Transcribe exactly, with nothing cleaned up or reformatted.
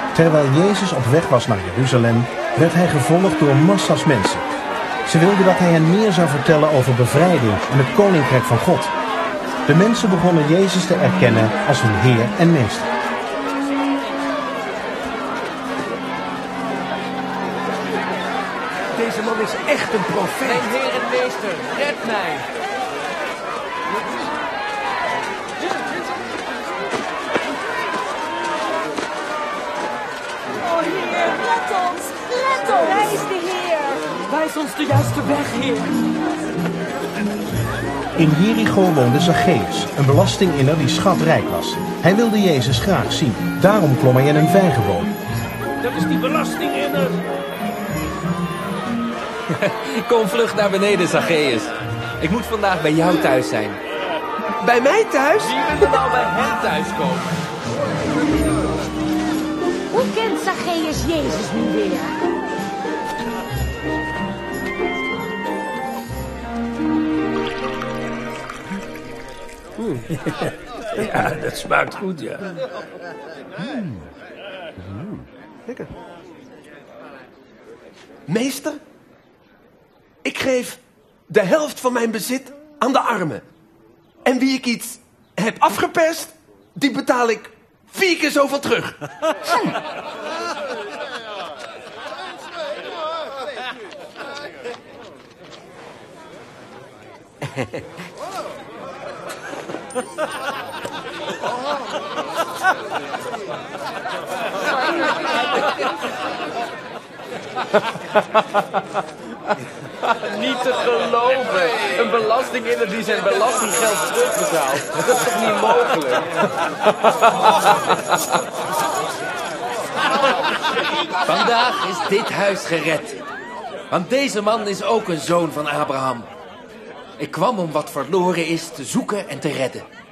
Terwijl Jezus op weg was naar Jeruzalem, werd hij gevolgd door massa's mensen. Ze wilden dat hij hen meer zou vertellen over bevrijding en het koninkrijk van God. De mensen begonnen Jezus te erkennen als hun Heer en Meester. Deze man is echt een profeet. Mijn Heer en Meester, red mij. Oh Heer, red ons, red ons. Hij is de Heer. Wijs ons de juiste weg, Heer. In Jericho woonde Zacchaeus, een belastinginner die schatrijk was. Hij wilde Jezus graag zien. Daarom klom hij in een vijgenboom. Dat is die belastinginner. Kom vlug naar beneden, Zacchaeus. Ik moet vandaag bij jou thuis zijn. Bij mij thuis? Wie wil er nou bij hem thuis komen? Hoe kent Zacchaeus Jezus nu weer? Ja, dat smaakt goed, ja. Mm. Mm. Lekker. Meester, ik geef de helft van mijn bezit aan de armen. En wie ik iets heb afgeperst, die betaal ik vier keer zoveel terug. Niet te geloven. Een belastinginner die zijn belastinggeld terugbetaalt. Dat is toch niet mogelijk? Vandaag is dit huis gered. Want deze man is ook een zoon van Abraham. Ik kwam om wat verloren is te zoeken en te redden.